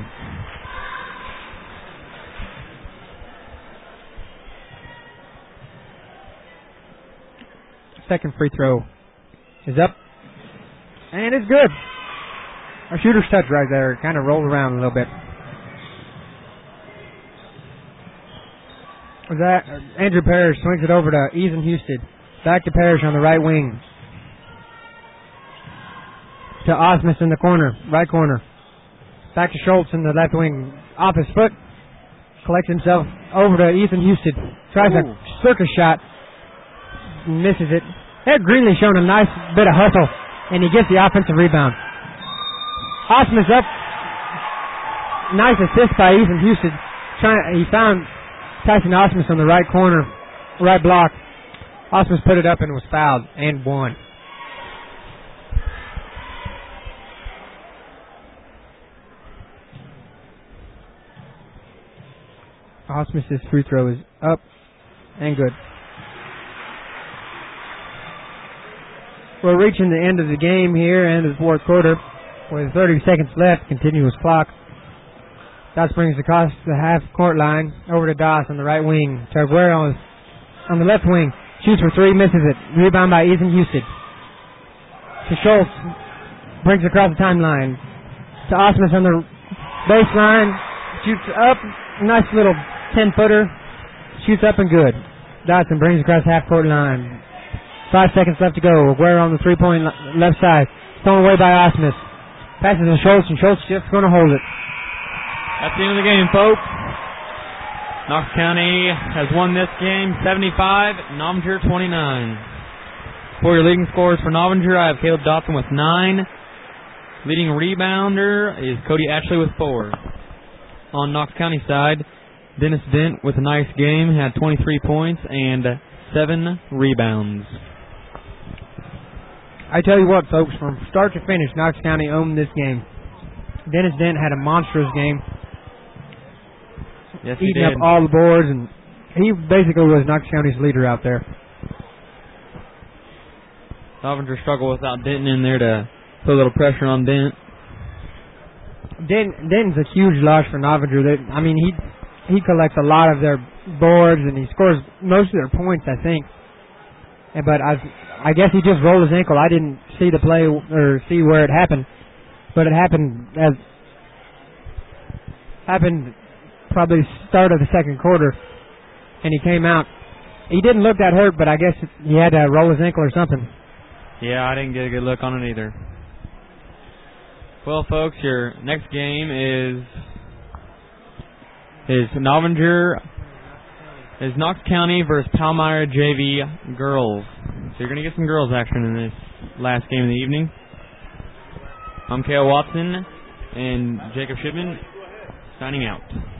Second free throw is up, and it's good. Our shooter's touch right there. Kind of rolled around a little bit. That Andrew Parrish swings it over to Ethan Houston. Back to Parrish on the right wing. To Osmus in the corner, right corner. Back to Schultz in the left wing. Off his foot. Collects himself over to Ethan Houston. Tries Ooh. a circus shot. Misses it. Ed Greenlee showing a nice bit of hustle. And he gets the offensive rebound. Osmus up. Nice assist by Ethan Houston. Trying, he found Tyson Osmus on the right corner, right block. Osmus put it up and was fouled and won. Osmus's free throw is up and good. We're reaching the end of the game here, end of the fourth quarter, with thirty seconds left, continuous clock. Doss brings across the half-court line over to Doss on the right wing. To Aguero on the left wing. Shoots for three, misses it. Rebound by Ethan Houston. To Schultz. Brings across the timeline. To Osmus on the baseline. Shoots up. Nice little ten-footer. Shoots up and good. Dotson brings across the half-court line. Five seconds left to go. Aguero on the three-point left side. Stolen away by Osmus. Passes to Schultz, and Schultz just going to hold it. That's the end of the game, folks. Knox County has won this game seventy-five, Novinger twenty-nine. For your leading scorers for Novinger, I have Caleb Dotson with nine. Leading rebounder is Cody Ashley with four. On Knox County side, Dennis Dent with a nice game, had twenty-three points and seven rebounds. I tell you what, folks, from start to finish, Knox County owned this game. Dennis Dent had a monstrous game. Yes, eating he did. up all the boards, and he basically was Knox County's leader out there. Novinger struggled without Denton in there to put a little pressure on Dent. Dent Denton's a huge loss for Novinger. They, I mean, he he collects a lot of their boards, and he scores most of their points, I think. And, but I I guess he just rolled his ankle. I didn't see the play or see where it happened, but it happened as happened. Probably start of the second quarter, and he came out. He didn't look that hurt, but I guess he had to roll his ankle or something. Yeah, I didn't get a good look on it either. Well, folks, your next game is is Novinger is Knox County versus Palmyra J V girls. So you're going to get some girls action in this last game of the evening. I'm Kale Watson and Jacob Shipman signing out.